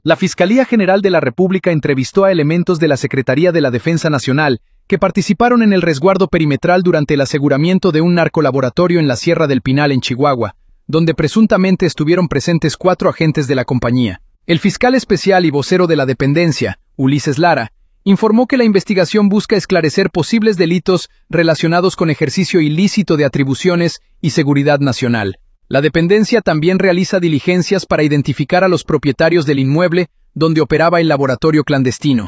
La Fiscalía General de la República entrevistó a elementos de la Secretaría de la Defensa Nacional que participaron en el resguardo perimetral durante el aseguramiento de un narcolaboratorio en la Sierra del Pinal, en Chihuahua, donde presuntamente estuvieron presentes 4 agentes de la compañía. El fiscal especial y vocero de la dependencia, Ulises Lara, informó que la investigación busca esclarecer posibles delitos relacionados con ejercicio ilícito de atribuciones y seguridad nacional. La dependencia también realiza diligencias para identificar a los propietarios del inmueble donde operaba el laboratorio clandestino.